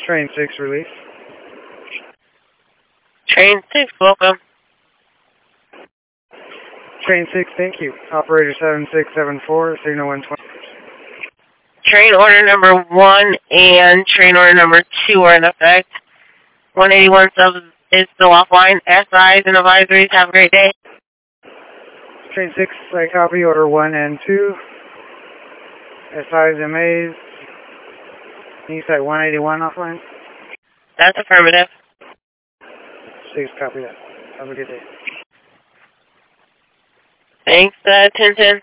Train 6 release. Train 6, welcome. Train 6, thank you. Operator 7674, signal 120. Train order number 1 and train order number 2 are in effect. 181 sub is still offline. SIs and advisories, have a great day. Train 6, I copy order 1 and 2. SIs and MAs. You said 181 offline? That's affirmative. 6, copy that. Have a good day. Thanks, Tintin.